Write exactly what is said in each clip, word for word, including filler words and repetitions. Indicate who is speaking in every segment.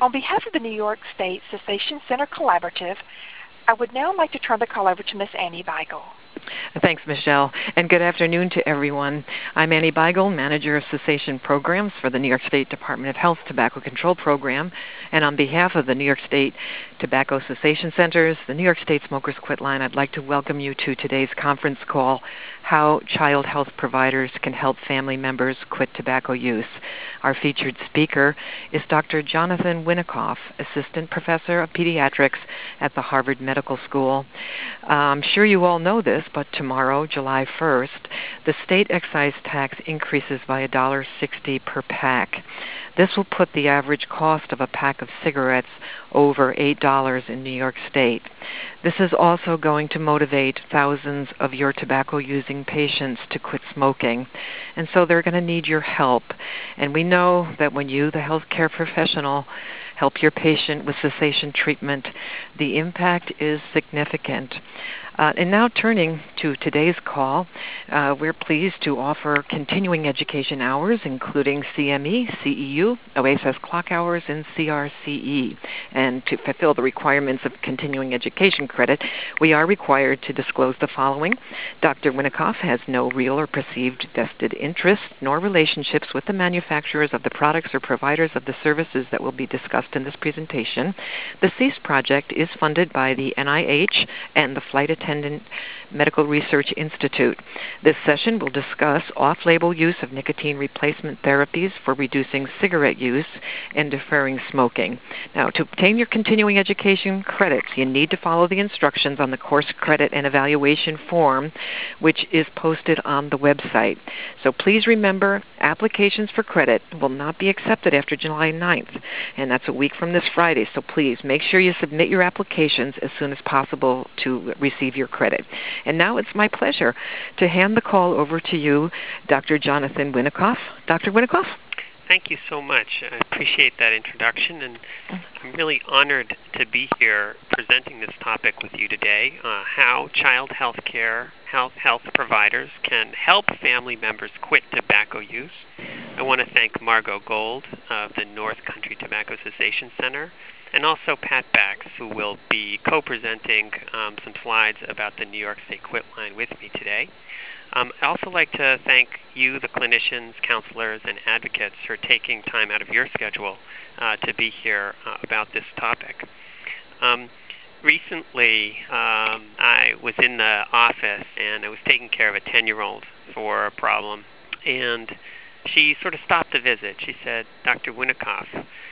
Speaker 1: On behalf of the New York State Cessation Center Collaborative, I would now like to turn the call over to Miss Annie Beigel.
Speaker 2: Thanks, Michelle, and good afternoon to everyone. I'm Annie Beigel, Manager of Cessation Programs for the New York State Department of Health Tobacco Control Program, and on behalf of the New York State Tobacco Cessation Centers, the New York State Smokers Quit Line, I'd like to welcome you to today's conference call, How Child Health Providers Can Help Family Members Quit Tobacco Use. Our featured speaker is Doctor Jonathan Winikoff, Assistant Professor of Pediatrics at the Harvard Medical School. Uh, I'm sure you all know this, but tomorrow, July first, the state excise tax increases by one dollar sixty per pack. This will put the average cost of a pack of cigarettes over eight dollars in New York State. This is also going to motivate thousands of your tobacco-using patients to quit smoking, and so they're going to need your help. And we know that when you, the healthcare professional, help your patient with cessation treatment, the impact is significant. Uh, and now turning to today's call, uh, we're pleased to offer continuing education hours, including C M E, C E U, O A S S clock hours, and C R C E. And to fulfill the requirements of continuing education credit, we are required to disclose the following. Doctor Winikoff has no real or perceived vested interest nor relationships with the manufacturers of the products or providers of the services that will be discussed in this presentation. The CEASE project is funded by the N I H and the Flight Attendant Medical Research Institute. This session will discuss off-label use of nicotine replacement therapies for reducing cigarette use and deferring smoking. Now, to obtain your continuing education credits, you need to follow the instructions on the course credit and evaluation form, which is posted on the website. So please remember, applications for credit will not be accepted after July ninth, and that's a week from this Friday. So please make sure you submit your applications as soon as possible to receive your credit. And now it's my pleasure to hand the call over to you, Doctor Jonathan Winikoff. Doctor Winikoff?
Speaker 3: Thank you so much. I appreciate that introduction, and I'm really honored to be here presenting this topic with you today, uh, how child health care health, health providers can help family members quit tobacco use. I want to thank Margot Gold of the North Country Tobacco Cessation Center, and also Pat Bax, who will be co-presenting um, some slides about the New York State Quit Line with me today. Um, I'd also like to thank you, the clinicians, counselors, and advocates for taking time out of your schedule uh, to be here uh, about this topic. Um, recently, um, I was in the office, and I was taking care of a ten-year-old for a problem, and she sort of stopped the visit. She said, Doctor Winikoff,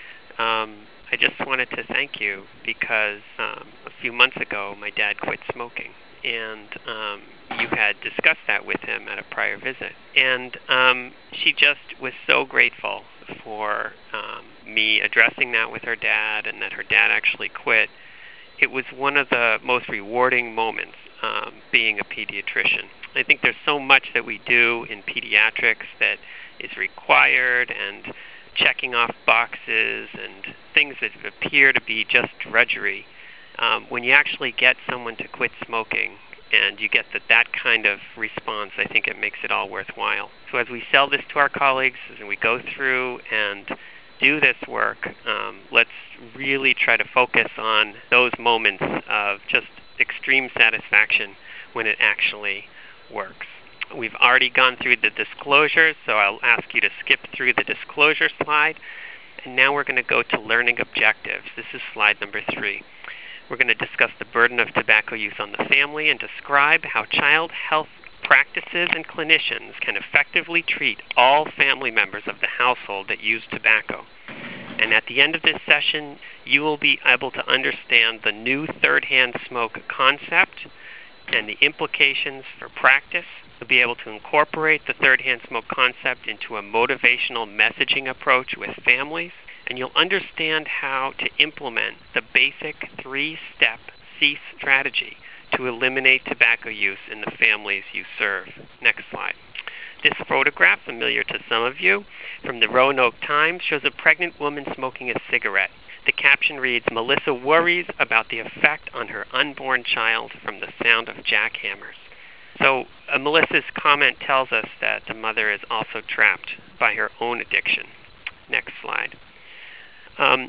Speaker 3: um, I just wanted to thank you because um, a few months ago my dad quit smoking, and um, you had discussed that with him at a prior visit. And um, she just was so grateful for um, me addressing that with her dad and that her dad actually quit. It was one of the most rewarding moments um, being a pediatrician. I think there's so much that we do in pediatrics that is required, and checking off boxes and things that appear to be just drudgery. Um, when you actually get someone to quit smoking and you get that, that kind of response, I think it makes it all worthwhile. So as we sell this to our colleagues, as we go through and do this work, um, let's really try to focus on those moments of just extreme satisfaction when it actually works. We've already gone through the disclosures, so I'll ask you to skip through the disclosure slide. And now we're going to go to learning objectives. This is slide number three. We're going to discuss the burden of tobacco use on the family and describe how child health practices and clinicians can effectively treat all family members of the household that use tobacco. And at the end of this session, you will be able to understand the new third-hand smoke concept and the implications for practice. You'll be able to incorporate the third-hand smoke concept into a motivational messaging approach with families, and you'll understand how to implement the basic three-step CEASE strategy to eliminate tobacco use in the families you serve. Next slide. This photograph, familiar to some of you, from the Roanoke Times, shows a pregnant woman smoking a cigarette. The caption reads, Melissa worries about the effect on her unborn child from the sound of jackhammers. So uh, Melissa's comment tells us that the mother is also trapped by her own addiction. Next slide. Um,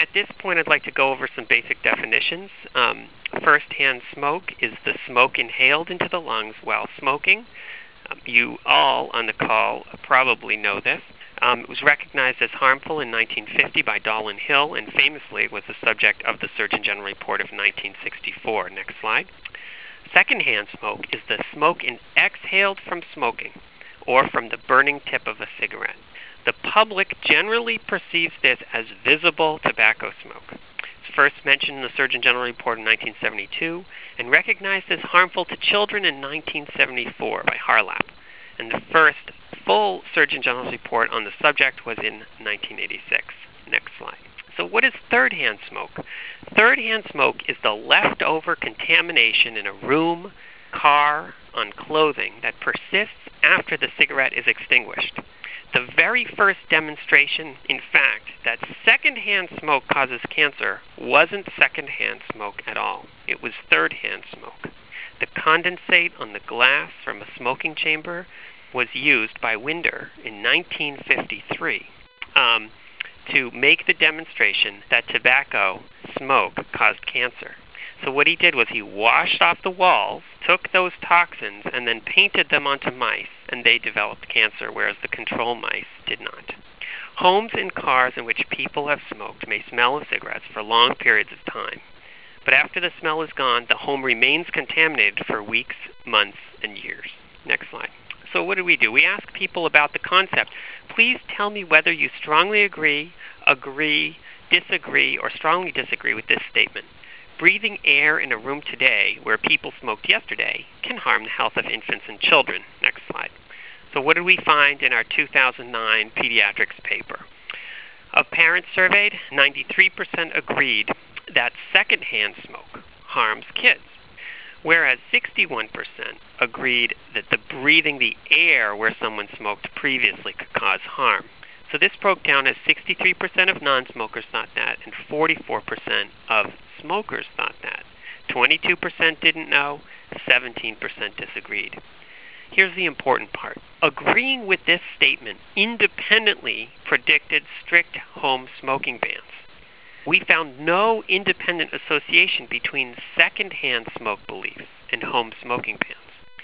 Speaker 3: at this point, I'd like to go over some basic definitions. Um, First-hand smoke is the smoke inhaled into the lungs while smoking. Um, you all on the call probably know this. Um, it was recognized as harmful in nineteen fifty by Dahl and Hill, and famously was the subject of the Surgeon General Report of nineteen sixty-four. Next slide. Secondhand smoke is the smoke in exhaled from smoking or from the burning tip of a cigarette. The public generally perceives this as visible tobacco smoke. It's first mentioned in the Surgeon General Report in nineteen seventy-two and recognized as harmful to children in nineteen seventy-four by Harlap. And the first full Surgeon General's report on the subject was in nineteen eighty-six. Next slide. So what is third-hand smoke? Third-hand smoke is the leftover contamination in a room, car, on clothing that persists after the cigarette is extinguished. The very first demonstration, in fact, that second-hand smoke causes cancer wasn't second-hand smoke at all. It was third-hand smoke. The condensate on the glass from a smoking chamber was used by Winder in nineteen fifty-three um, to make the demonstration that tobacco smoke caused cancer. So what he did was he washed off the walls, took those toxins, and then painted them onto mice, and they developed cancer, whereas the control mice did not. Homes and cars in which people have smoked may smell of cigarettes for long periods of time. But after the smell is gone, the home remains contaminated for weeks, months, and years. Next slide. So what do we do? We ask people about the concept. Please tell me whether you strongly agree, agree, disagree, or strongly disagree with this statement. Breathing air in a room today where people smoked yesterday can harm the health of infants and children. Next slide. So what did we find in our two thousand nine pediatrics paper? Of parents surveyed, ninety-three percent agreed that secondhand smoke harms kids, whereas sixty-one percent agreed that the breathing the air where someone smoked previously could cause harm. So this broke down as sixty-three percent of non-smokers thought that, and forty-four percent of smokers thought that. twenty-two percent didn't know, seventeen percent disagreed. Here's the important part. Agreeing with this statement independently predicted strict home smoking bans. We found no independent association between secondhand smoke beliefs and home smoking bans.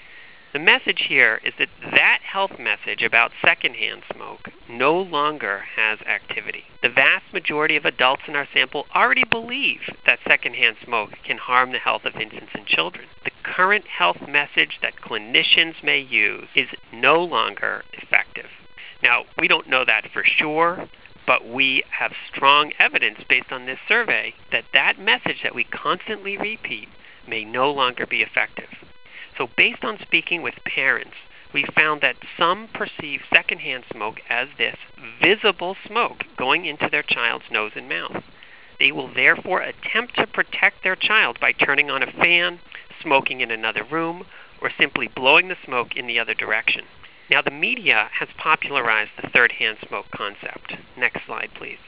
Speaker 3: The message here is that that health message about secondhand smoke no longer has activity. The vast majority of adults in our sample already believe that secondhand smoke can harm the health of infants and children. The current health message that clinicians may use is no longer effective. Now, we don't know that for sure, but we have strong evidence based on this survey that that message that we constantly repeat may no longer be effective. So based on speaking with parents, we found that some perceive secondhand smoke as this visible smoke going into their child's nose and mouth. They will therefore attempt to protect their child by turning on a fan, smoking in another room, or simply blowing the smoke in the other direction. Now, the media has popularized the third-hand smoke concept. Next slide, please.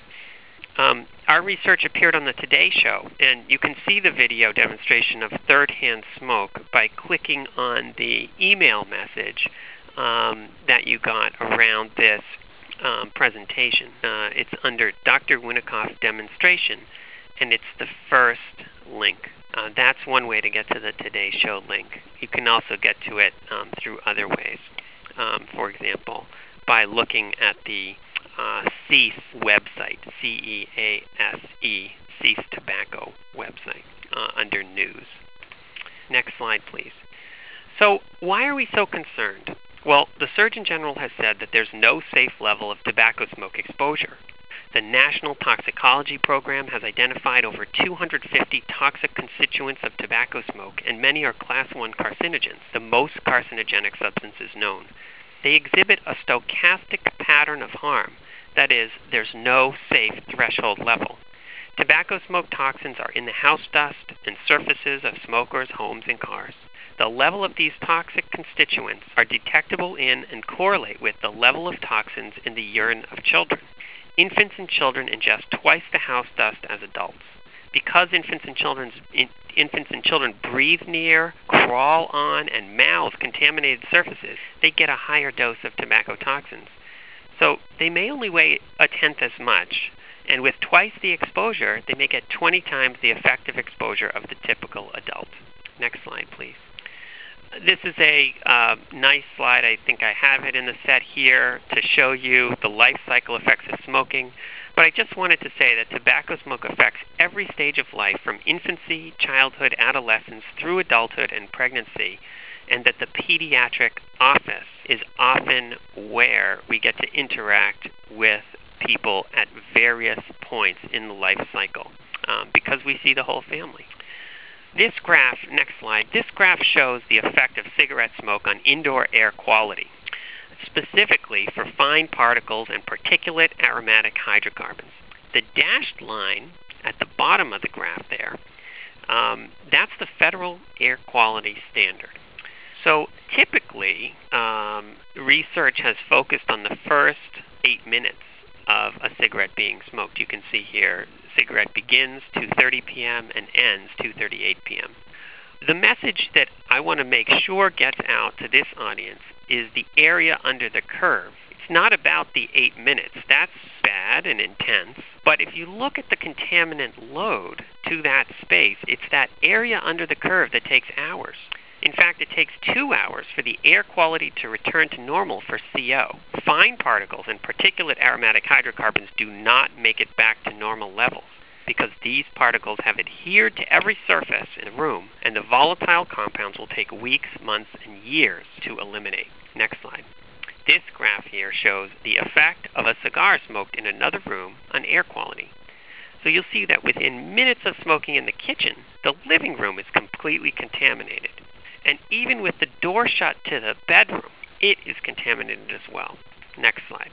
Speaker 3: Um, our research appeared on the Today Show, and you can see the video demonstration of third-hand smoke by clicking on the email message um, that you got around this um, presentation. Uh, it's under Doctor Winikoff demonstration, and it's the first link. Uh, that's one way to get to the Today Show link. You can also get to it um, through other ways. Um, for example, by looking at the uh, CEASE website, C E A S E, CEASE Tobacco website, uh, under News. Next slide, please. So why are we so concerned? Well, the Surgeon General has said that there's no safe level of tobacco smoke exposure. The National Toxicology Program has identified over two hundred fifty toxic constituents of tobacco smoke, and many are class one carcinogens, the most carcinogenic substances known. They exhibit a stochastic pattern of harm. That is, there's no safe threshold level. Tobacco smoke toxins are in the house dust and surfaces of smokers' homes and cars. The level of these toxic constituents are detectable in and correlate with the level of toxins in the urine of children. Infants and children ingest twice the house dust as adults. Because infants and children's in, infants and children breathe near, crawl on, and mouth contaminated surfaces, they get a higher dose of tobacco toxins. So they may only weigh a tenth as much, And with twice the exposure, they may get twenty times the effective exposure of the typical adult. Next slide, please. This is a uh, nice slide. I think I have it in the set here to show you the life cycle effects of smoking. But I just wanted to say that tobacco smoke affects every stage of life, from infancy, childhood, adolescence, through adulthood and pregnancy, and that the pediatric office is often where we get to interact with people at various points in the life cycle, um, because we see the whole family. This graph, next slide, this graph shows the effect of cigarette smoke on indoor air quality, specifically for fine particles and particulate aromatic hydrocarbons. The dashed line at the bottom of the graph there, um, that's the federal air quality standard. So typically, um, research has focused on the first eight minutes of a cigarette being smoked. You can see here, cigarette begins two thirty p m and ends two thirty-eight p m The message that I want to make sure gets out to this audience is the area under the curve. It's not about the eight minutes. That's bad and intense. But if you look at the contaminant load to that space, it's that area under the curve that takes hours. In fact, it takes two hours for the air quality to return to normal for C O. Fine particles and particulate aromatic hydrocarbons do not make it back to normal levels because these particles have adhered to every surface in the room, and the volatile compounds will take weeks, months, and years to eliminate. Next slide. This graph here shows the effect of a cigar smoked in another room on air quality. So you'll see that within minutes of smoking in the kitchen, the living room is completely contaminated. And even with the door shut to the bedroom, it is contaminated as well. Next slide.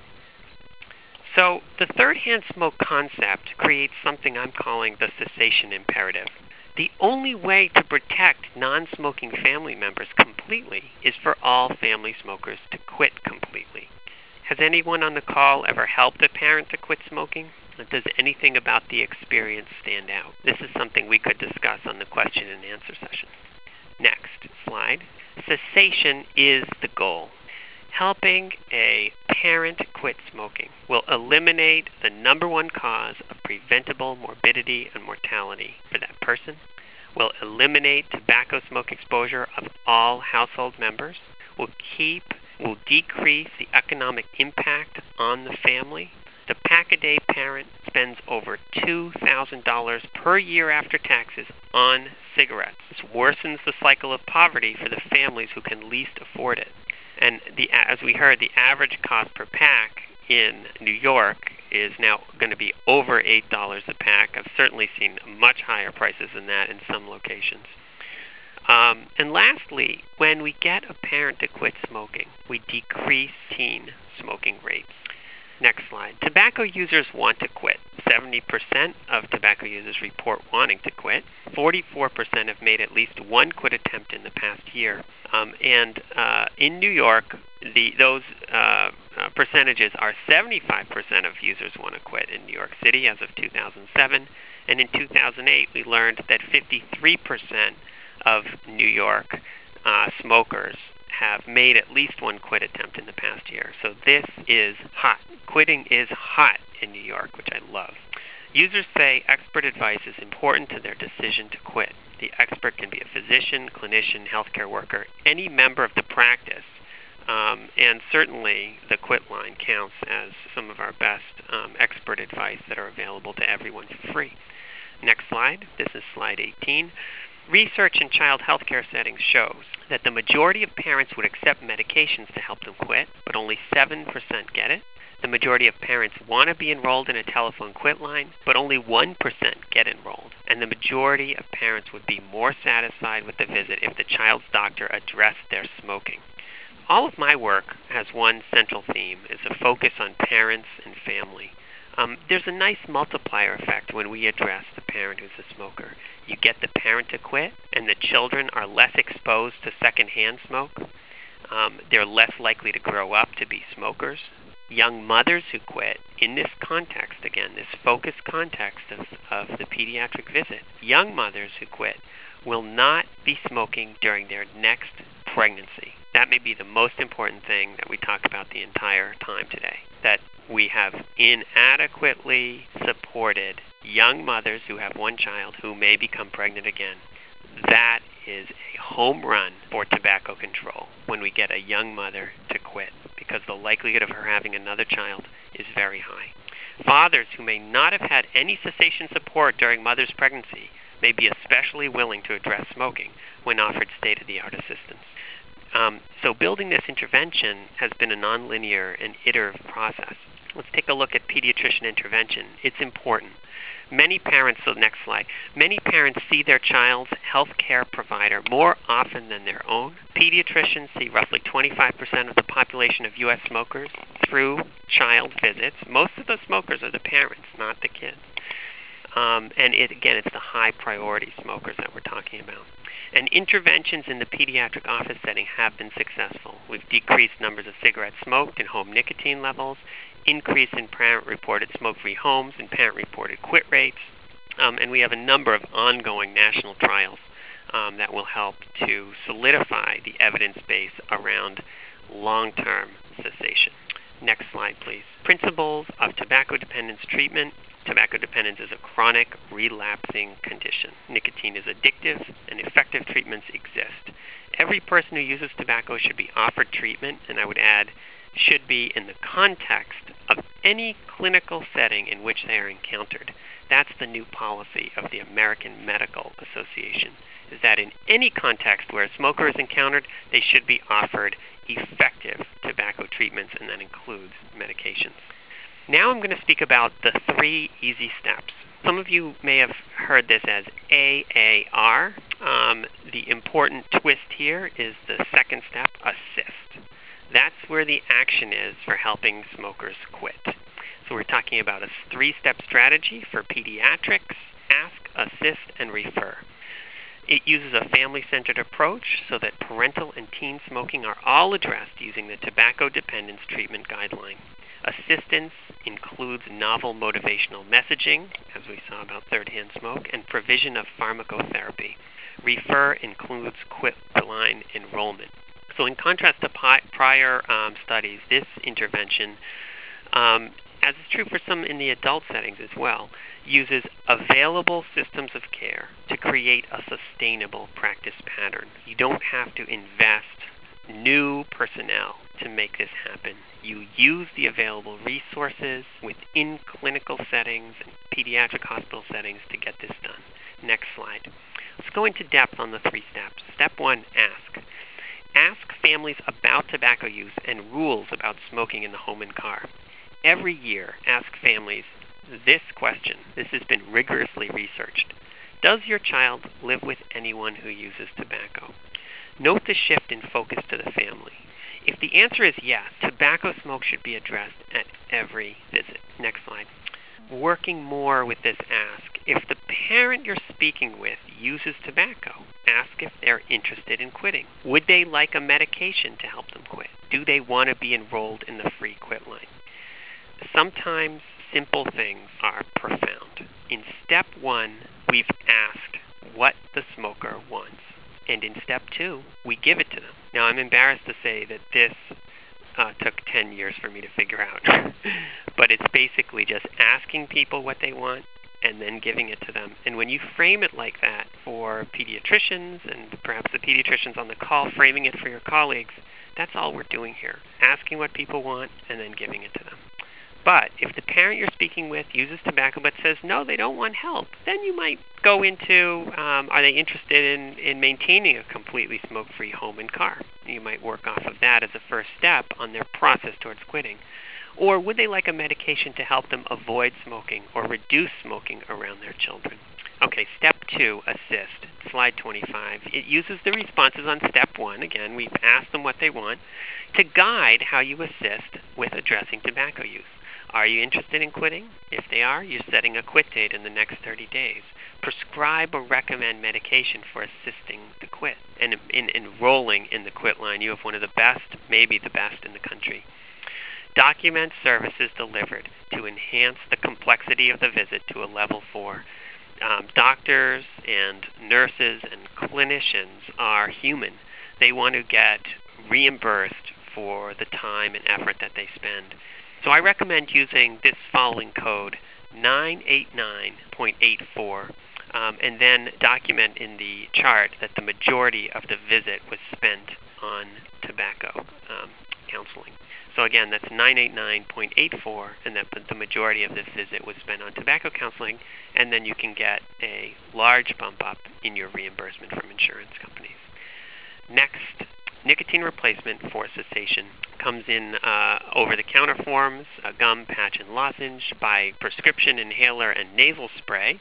Speaker 3: So the third-hand smoke concept creates something I'm calling the cessation imperative. The only way to protect non-smoking family members completely is for all family smokers to quit completely. Has anyone on the call ever helped a parent to quit smoking? Does anything about the experience stand out? This is something we could discuss on the question and answer session. Next slide. Cessation is the goal. Helping a parent quit smoking will eliminate the number one cause of preventable morbidity and mortality for that person, will eliminate tobacco smoke exposure of all household members, will keep, will decrease the economic impact on the family. The pack-a-day parent spends over two thousand dollars per year after taxes on cigarettes. This worsens the cycle of poverty for the families who can least afford it. And the, as we heard, the average cost per pack in New York is now going to be over eight dollars a pack. I've certainly seen much higher prices than that in some locations. Um, and lastly, when we get a parent to quit smoking, we decrease teen smoking rates. Next slide. Tobacco users want to quit. seventy percent of tobacco users report wanting to quit. forty-four percent have made at least one quit attempt in the past year. Um, and uh, in New York, the, those uh, uh, percentages are seventy-five percent of users want to quit in New York City as of two thousand seven. And in two thousand eight, we learned that fifty-three percent of New York uh, smokers have made at least one quit attempt in the past year. So this is hot. Quitting is hot in New York, which I love. Users say expert advice is important to their decision to quit. The expert can be a physician, clinician, healthcare worker, any member of the practice. Um, and certainly the quit line counts as some of our best um, expert advice that are available to everyone for free. Next slide. This is slide eighteen. Research in child healthcare settings shows that the majority of parents would accept medications to help them quit, but only seven percent get it. The majority of parents want to be enrolled in a telephone quit line, but only one percent get enrolled. And the majority of parents would be more satisfied with the visit if the child's doctor addressed their smoking. All of my work has one central theme, is a focus on parents and family. Um, there's a nice multiplier effect when we address the parent who's a smoker. You get the parent to quit, and the children are less exposed to secondhand smoke. Um, they're less likely to grow up to be smokers. Young mothers who quit, in this context, again, this focused context of, of the pediatric visit, young mothers who quit will not be smoking during their next pregnancy. That may be the most important thing that we talk about the entire time today, that we have inadequately supported young mothers who have one child who may become pregnant again. That is a home run for tobacco control when we get a young mother to quit, because the likelihood of her having another child is very high. Fathers who may not have had any cessation support during mother's pregnancy may be especially willing to address smoking when offered state-of-the-art assistance. Um, so building this intervention has been a nonlinear and iterative process. Let's take a look at pediatrician intervention. It's important. Many parents, so next slide, many parents see their child's health care provider more often than their own. Pediatricians see roughly twenty-five percent of the population of U S smokers through child visits. Most of the smokers are the parents, not the kids. Um, and it, again, it's the high priority smokers that we're talking about. And interventions in the pediatric office setting have been successful. We've decreased numbers of cigarettes smoked and home nicotine levels, increase in parent-reported smoke-free homes and parent-reported quit rates, um, and we have a number of ongoing national trials um, that will help to solidify the evidence base around long-term cessation. Next slide, please. Principles of tobacco dependence treatment. Tobacco dependence is a chronic, relapsing condition. Nicotine is addictive, and effective treatments exist. Every person who uses tobacco should be offered treatment, and I would add, should be in the context of any clinical setting in which they are encountered. That's the new policy of the American Medical Association, is that in any context where a smoker is encountered, they should be offered effective tobacco treatments, and that includes medications. Now I'm going to speak about the three easy steps. Some of you may have heard this as A A R. Um, the important twist here is the second step, assist. That's where the action is for helping smokers quit. So we're talking about a three-step strategy for pediatrics: ask, assist, and refer. It uses a family-centered approach so that parental and teen smoking are all addressed using the Tobacco Dependence Treatment Guideline. Assistance includes novel motivational messaging, as we saw about third-hand smoke, and provision of pharmacotherapy. Refer includes quit-line enrollment. So in contrast to pi- prior um, studies, this intervention, um, as is true for some in the adult settings as well, uses available systems of care to create a sustainable practice pattern. You don't have to invest new personnel to make this happen. You use the available resources within clinical settings and pediatric hospital settings to get this done. Next slide. Let's go into depth on the three steps. Step one, ask. Ask families about tobacco use and rules about smoking in the home and car. Every year, ask families this question. This has been rigorously researched. Does your child live with anyone who uses tobacco? Note the shift in focus to the family. If the answer is yes, tobacco smoke should be addressed at every visit. Next slide. Working more with this ask. If the parent you're speaking with uses tobacco, ask if they're interested in quitting. Would they like a medication to help them quit? Do they want to be enrolled in the free quit line? Sometimes simple things are profound. In step one, we've asked what the smoker wants. And in step two, we give it to them. Now, I'm embarrassed to say that this uh, took ten years for me to figure out. But it's basically just asking people what they want and then giving it to them. And when you frame it like that for pediatricians and perhaps the pediatricians on the call framing it for your colleagues, that's all we're doing here. Asking what people want and then giving it to them. But if the parent you're speaking with uses tobacco but says, no, they don't want help, then you might go into, um, are they interested in, in maintaining a completely smoke-free home and car? You might work off of that as a first step on their process towards quitting. Or would they like a medication to help them avoid smoking or reduce smoking around their children? Okay, step two, assist. Slide twenty-five. It uses the responses on step one. Again, we've asked them what they want to guide how you assist with addressing tobacco use. Are you interested in quitting? If they are, you're setting a quit date in the next thirty days. Prescribe or recommend medication for assisting the quit. And in, in enrolling in the quit line, you have one of the best, maybe the best in the country. Document services delivered to enhance the complexity of the visit to a level four. Um, doctors and nurses and clinicians are human. They want to get reimbursed for the time and effort that they spend. So I recommend using this following code, nine eight nine point eight four, um, and then document in the chart that the majority of the visit was spent on tobacco um, counseling. So again, that's nine eight nine point eight four, and that the majority of this visit was spent on tobacco counseling, and then you can get a large bump up in your reimbursement from insurance companies. Next, nicotine replacement for cessation comes in uh, over-the-counter forms, a gum, patch, and lozenge, by prescription, inhaler, and nasal spray.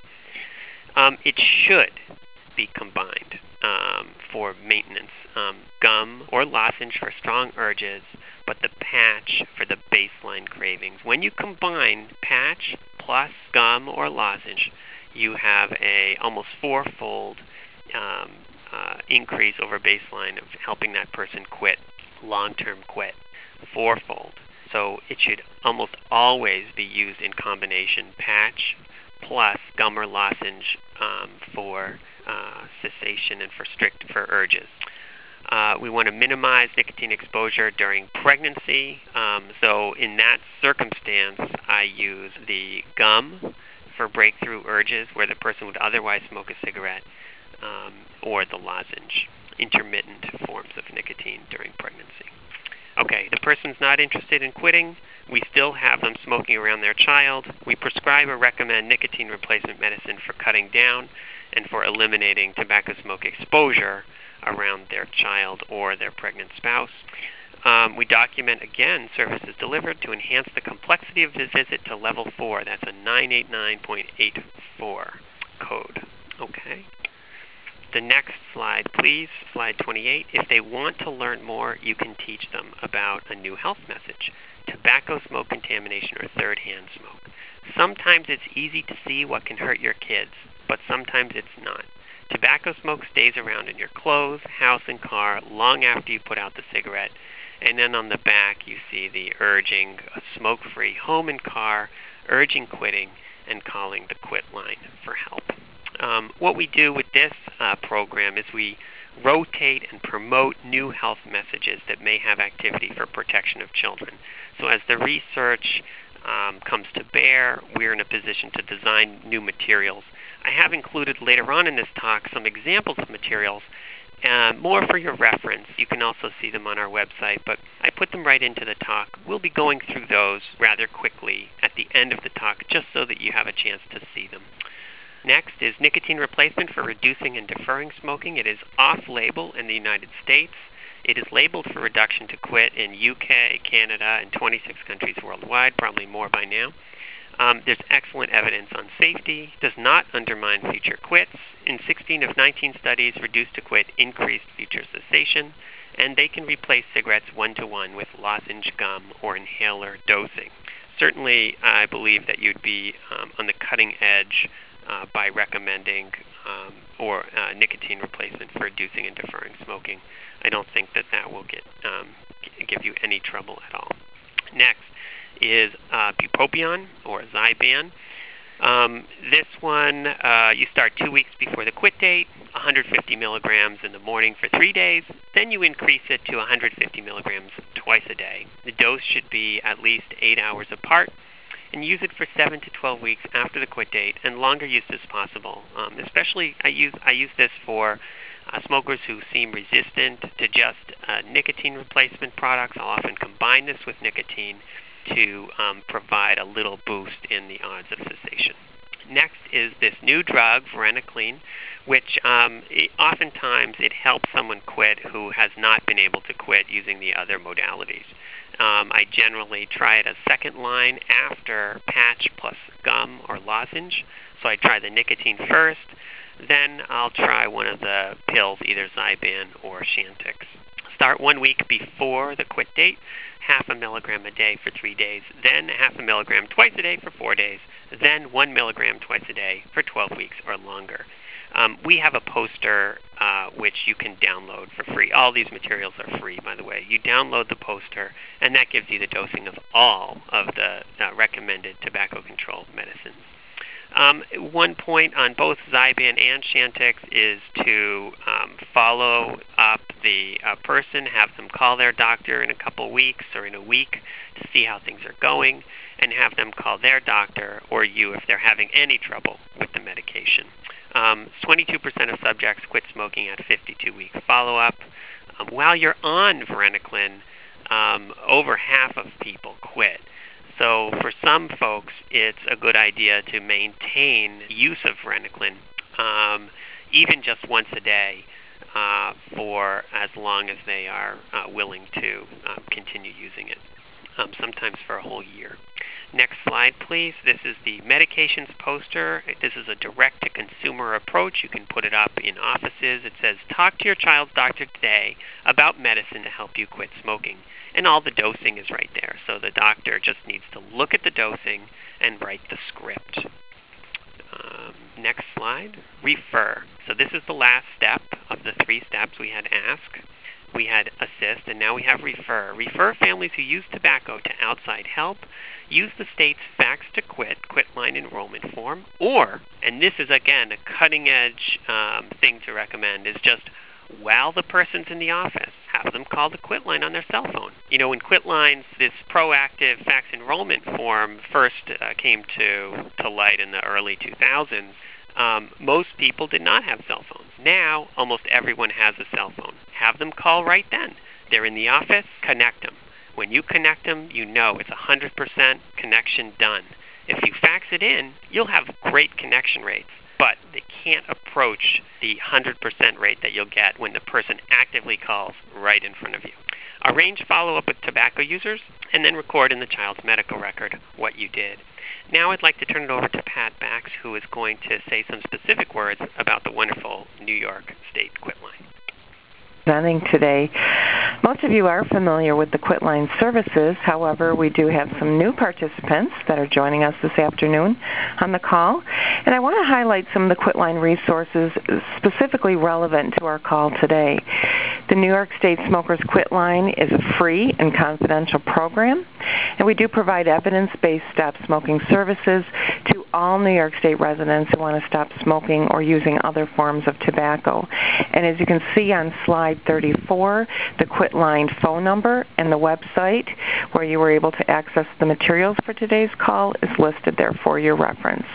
Speaker 3: Um, it should be combined um, for maintenance. Um, gum or lozenge for strong urges, but the patch for the baseline cravings. When you combine patch plus gum or lozenge, you have a almost fourfold um, uh, increase over baseline of helping that person quit, long-term quit, fourfold. So it should almost always be used in combination, patch plus gum or lozenge um, for uh, cessation and for strict for urges. Uh, we want to minimize nicotine exposure during pregnancy. Um, so in that circumstance, I use the gum for breakthrough urges where the person would otherwise smoke a cigarette, um, or the lozenge, intermittent forms of nicotine during pregnancy. Okay, the person's not interested in quitting. We still have them smoking around their child. We prescribe or recommend nicotine replacement medicine for cutting down and for eliminating tobacco smoke exposure around their child or their pregnant spouse. Um, we document, again, services delivered to enhance the complexity of the visit to level four. That's a nine eight nine point eight four code. Okay. The next slide, please, slide twenty-eight. If they want to learn more, you can teach them about a new health message, tobacco smoke contamination or third-hand smoke. Sometimes it's easy to see what can hurt your kids, but sometimes it's not. Tobacco smoke stays around in your clothes, house, and car long after you put out the cigarette. And then on the back, you see the urging a smoke-free home and car, urging quitting, and calling the quit line for help. Um, what we do with this uh, program is we rotate and promote new health messages that may have activity for protection of children. So as the research um, comes to bear, we're in a position to design new materials. I have included later on in this talk some examples of materials, uh, more for your reference. You can also see them on our website, but I put them right into the talk. We'll be going through those rather quickly at the end of the talk, just so that you have a chance to see them. Next is nicotine replacement for reducing and deferring smoking. It is off-label in the United States. It is labeled for reduction to quit in U K, Canada, and twenty-six countries worldwide, probably more by now. Um, there's excellent evidence on safety, does not undermine future quits. In sixteen of nineteen studies, reduced to quit increased future cessation, and they can replace cigarettes one-to-one with lozenge, gum, or inhaler dosing. Certainly, I believe that you'd be um, on the cutting edge uh, by recommending um, or uh, nicotine replacement for reducing and deferring smoking. I don't think that that will get um, give you any trouble at all. Next is uh, bupropion or Zyban. Um, this one, uh, you start two weeks before the quit date, one hundred fifty milligrams in the morning for three days. Then you increase it to one hundred fifty milligrams twice a day. The dose should be at least eight hours apart, and use it for seven to twelve weeks after the quit date, and longer use as possible. Um, especially, I use I use this for uh, smokers who seem resistant to just uh, nicotine replacement products. I'll often combine this with nicotine to um, provide a little boost in the odds of cessation. Next is this new drug, varenicline, which um, it, oftentimes it helps someone quit who has not been able to quit using the other modalities. Um, I generally try it as second line after patch plus gum or lozenge. So I try the nicotine first, then I'll try one of the pills, either Zyban or Chantix. Start one week before the quit date, half a milligram a day for three days, then half a milligram twice a day for four days, then one milligram twice a day for twelve weeks or longer. Um, we have a poster uh, which you can download for free. All these materials are free, by the way. You download the poster, and that gives you the dosing of all of the uh, recommended tobacco-controlled medicines. Um, one point on both Zyban and Chantix is to um, follow up the uh, person, have them call their doctor in a couple weeks or in a week to see how things are going, and have them call their doctor or you if they're having any trouble with the medication. Um, twenty-two percent of subjects quit smoking at fifty-two week follow-up. Um, while you're on varenicline, um, over half of people quit. So for some folks, it's a good idea to maintain use of varenicline, um, even just once a day, uh, for as long as they are uh, willing to um, continue using it, um, sometimes for a whole year. Next slide, please. This is the medications poster. This is a direct-to-consumer approach. You can put it up in offices. It says, talk to your child's doctor today about medicine to help you quit smoking. And all the dosing is right there. So the doctor just needs to look at the dosing and write the script. Um, next slide. Refer. So this is the last step of the three steps. We had ask, we had assist, and now we have refer. Refer families who use tobacco to outside help. Use the state's Facts to Quit, quit line enrollment form, or, and this is again a cutting edge um, thing to recommend, is just while the person's in the office, have them call the quit line on their cell phone. You know, when quit lines, this proactive fax enrollment form first uh, came to, to light in the early two thousands, um, most people did not have cell phones. Now, almost everyone has a cell phone. Have them call right then. They're in the office, connect them. When you connect them, you know it's one hundred percent connection done. If you fax it in, you'll have great connection rates, but they can't approach the one hundred percent rate that you'll get when the person actively calls right in front of you. Arrange follow-up with tobacco users, and then record in the child's medical record what you did. Now I'd like to turn it over to Pat Bax, who is going to say some specific words about the wonderful New York State Quit Line.
Speaker 4: Presenting today. Most of you are familiar with the Quitline services. However, we do have some new participants that are joining us this afternoon on the call. And I want to highlight some of the Quitline resources specifically relevant to our call today. The New York State Smokers Quit Line is a free and confidential program, and we do provide evidence-based stop smoking services to all New York State residents who want to stop smoking or using other forms of tobacco. And as you can see on slide thirty-four, the Quit Line phone number and the website where you were able to access the materials for today's call is listed there for your reference.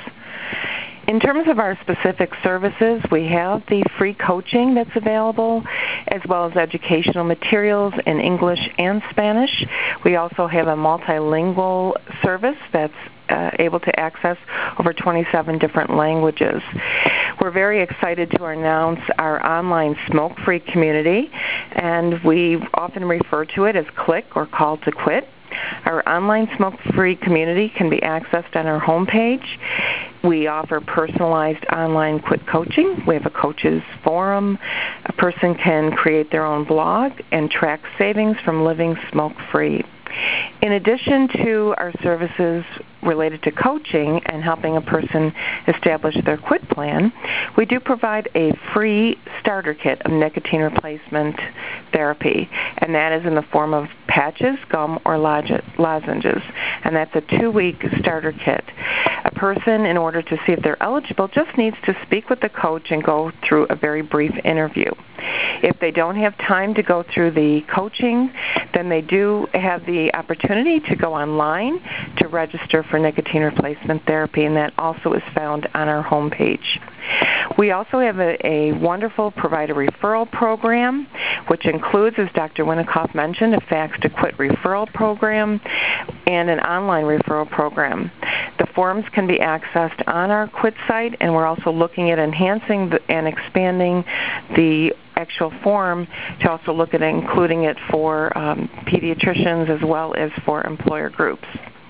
Speaker 4: In terms of our specific services, we have the free coaching that's available, as well as educational materials in English and Spanish. We also have a multilingual service that's uh, able to access over twenty-seven different languages. We're very excited to announce our online smoke-free community, and we often refer to it as CLIQ or Call to Quit. Our online smoke-free community can be accessed on our homepage. We offer personalized online quit coaching. We have a coaches forum. A person can create their own blog and track savings from living smoke-free. In addition to our services related to coaching and helping a person establish their quit plan, we do provide a free starter kit of nicotine replacement therapy, and that is in the form of patches, gum, or lozenges, and that's a two-week starter kit. A person, in order to see if they're eligible, just needs to speak with the coach and go through a very brief interview. If they don't have time to go through the coaching, then they do have the opportunity to go online to register for nicotine replacement therapy, and that also is found on our homepage. We also have a, a wonderful provider referral program, which includes, as Doctor Winikoff mentioned, a Facts to Quit referral program and an online referral program. The forms can be accessed on our Quit site, and we're also looking at enhancing the, and expanding the actual form to also look at including it for um, pediatricians as well as for employer groups.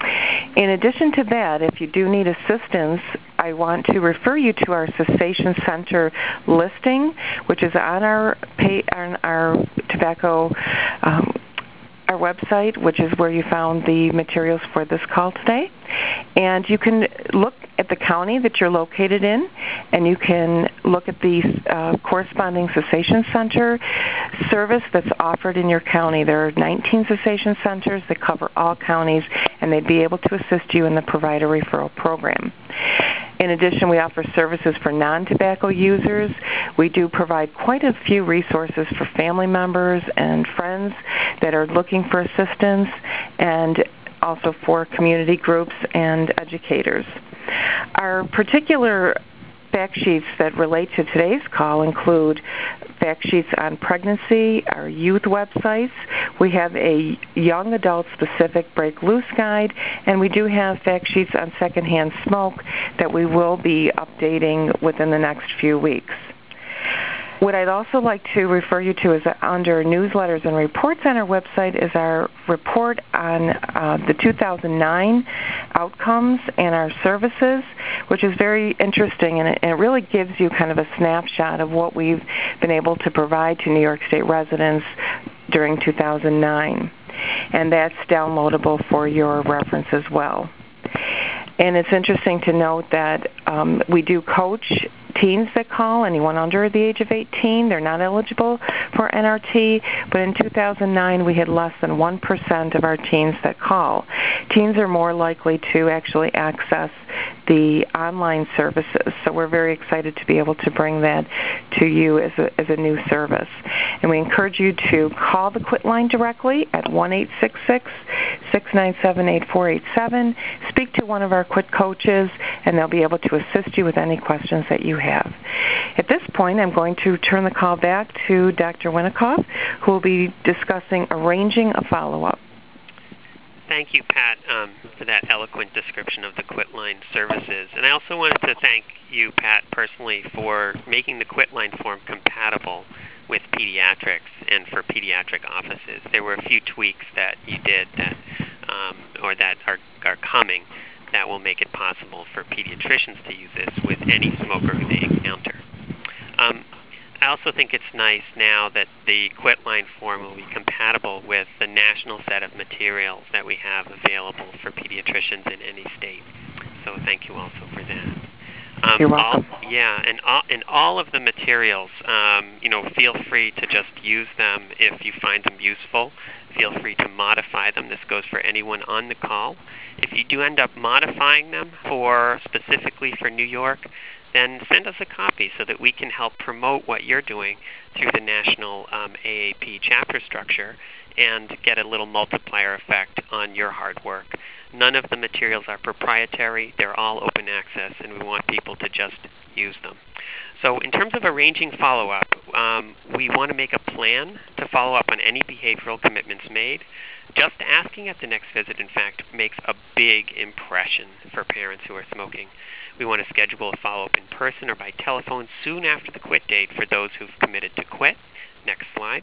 Speaker 4: In addition to that, if you do need assistance, I want to refer you to our Cessation Center listing, which is on our pay, on our tobacco um, our website, which is where you found the materials for this call today. And you can look at the county that you're located in, and you can look at the uh, corresponding cessation center service that's offered in your county. There are nineteen cessation centers that cover all counties, and they'd be able to assist you in the provider referral program. In addition, we offer services for non-tobacco users. We do provide quite a few resources for family members and friends that are looking for assistance, and also for community groups and educators. Our particular fact sheets that relate to today's call include fact sheets on pregnancy, our youth websites. We have a young adult specific Break Loose guide, and we do have fact sheets on secondhand smoke that we will be updating within the next few weeks. What I'd also like to refer you to is under newsletters and reports on our website is our report on uh, the two thousand nine outcomes and our services, which is very interesting, and it, and it really gives you kind of a snapshot of what we've been able to provide to New York State residents during two thousand nine. And that's downloadable for your reference as well. And it's interesting to note that um, we do coach teens that call, anyone under the age of eighteen. They're not eligible for N R T, but in two thousand nine we had less than one percent of our teens that call. Teens are more likely to actually access the online services, so we're very excited to be able to bring that to you as a, as a new service. And we encourage you to call the Quit line directly at one eight six six, six nine seven, eight four eight seven. Speak to one of our Quit coaches, and they'll be able to assist you with any questions that you have. At this point, I'm going to turn the call back to Doctor Winikoff, who will be discussing arranging a follow-up.
Speaker 3: Thank you, Pat, um, for that eloquent description of the Quit line services. And I also wanted to thank you, Pat, personally for making the Quit line form compatible with pediatrics and for pediatric offices. There were a few tweaks that you did that, um, or that are, are coming, that will make it possible for pediatricians to use this with any smoker who they encounter. Um, I also think it's nice now that the Quit line form will be compatible with the national set of materials that we have available for pediatricians in any state. So thank you also for that. Um,
Speaker 4: You're welcome.
Speaker 3: All, yeah, and all, and all of the materials, um, you know, feel free to just use them if you find them useful. Feel free to modify them. This goes for anyone on the call. If you do end up modifying them for specifically for New York, then send us a copy so that we can help promote what you're doing through the national um, A A P chapter structure and get a little multiplier effect on your hard work. None of the materials are proprietary. They're all open access, and we want people to just use them. So in terms of arranging follow-up, um, we want to make a plan to follow up on any behavioral commitments made. Just asking at the next visit, in fact, makes a big impression for parents who are smoking. We want to schedule a follow-up in person or by telephone soon after the quit date for those who've committed to quit. Next slide.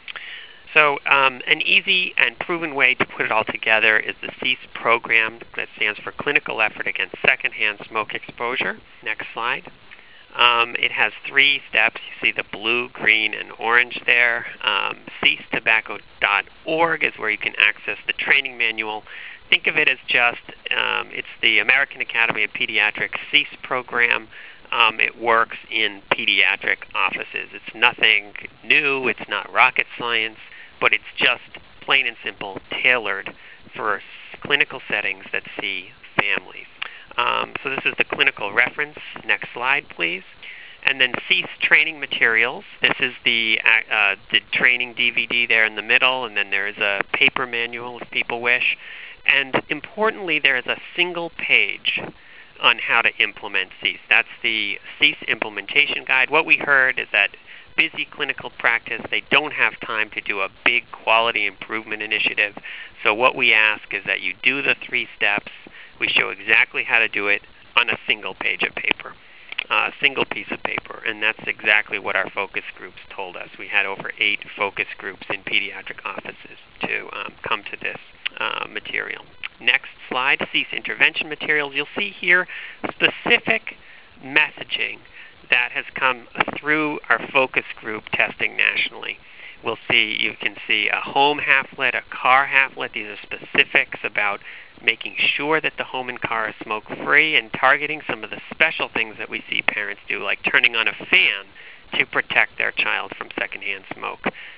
Speaker 3: So um, an easy and proven way to put it all together is the CEASE program that stands for Clinical Effort Against Secondhand Smoke Exposure. Next slide. Um, it has three steps. You see the blue, green, and orange there. Um, cease tobacco dot org is where you can access the training manual. Think of it as just, um, it's the American Academy of Pediatrics CEASE program. Um, it works in pediatric offices. It's nothing new. It's not rocket science, but it's just plain and simple tailored for clinical settings that see families. Um, so this is the clinical reference. Next slide, please. And then CEASE training materials. This is the, uh, the training D V D there in the middle, and then there is a paper manual if people wish. And importantly, there is a single page on how to implement CEASE. That's the CEASE implementation guide. What we heard is that busy clinical practice, they don't have time to do a big quality improvement initiative. So what we ask is that you do the three steps. We show exactly how to do it on a single page of paper, a single piece of paper, and that's exactly what our focus groups told us. We had over eight focus groups in pediatric offices to um, come to this uh, material. Next slide, CEASE intervention materials. You'll see here specific messaging that has come through our focus group testing nationally. We'll see, you can see a home half-lit, a car half-lit. These are specifics about making sure that the home and car are smoke-free and targeting some of the special things that we see parents do, like turning on a fan to protect their child from secondhand smoke.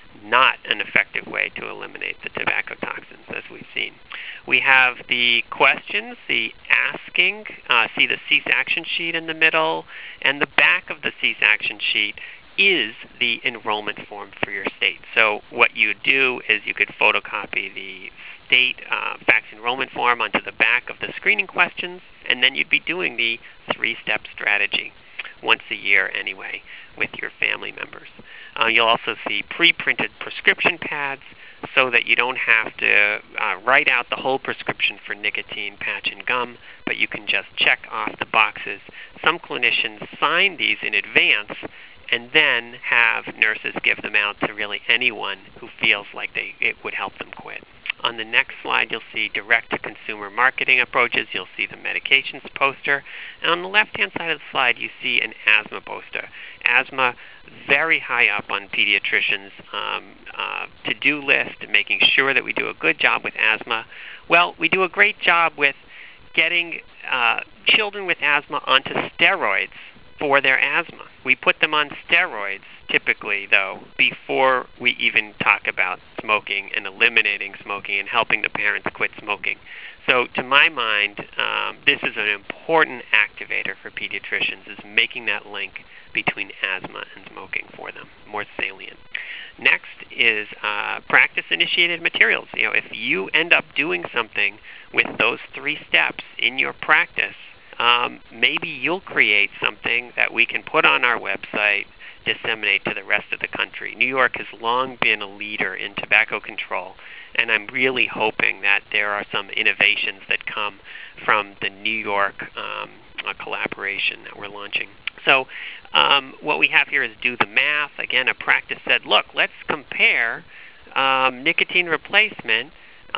Speaker 3: not an effective way to eliminate the tobacco toxins, as we've seen. We have the questions, the asking, uh, see the C E A S action sheet in the middle, and the back of the C E A S action sheet is the enrollment form for your state. So what you do is you could photocopy the state uh, fax enrollment form onto the back of the screening questions, and then you'd be doing the three-step strategy once a year anyway with your family members. Uh, you'll also see pre-printed prescription pads so that you don't have to uh, write out the whole prescription for nicotine patch and gum, but you can just check off the boxes. Some clinicians sign these in advance and then have nurses give them out to really anyone who feels like they it would help them quit. On the next slide, you'll see direct-to-consumer marketing approaches. You'll see the medications poster. And on the left-hand side of the slide, you see an asthma poster. Asthma, very high up on pediatricians' um, uh, to-do list, making sure that we do a good job with asthma. Well, we do a great job with getting uh, children with asthma onto steroids for their asthma. We put them on steroids, typically, though, before we even talk about smoking and eliminating smoking and helping the parents quit smoking. So to my mind, um, this is an important activator for pediatricians, is making that link between asthma and smoking for them, more salient. Next is uh, practice-initiated materials. You know, if you end up doing something with those three steps in your practice, um, maybe you'll create something that we can put on our website, disseminate to the rest of the country. New York has long been a leader in tobacco control, and I'm really hoping that there are some innovations that come from the New York um, uh, collaboration that we're launching. So um, what we have here is do the math. Again, a practice said, look, let's compare um, nicotine replacement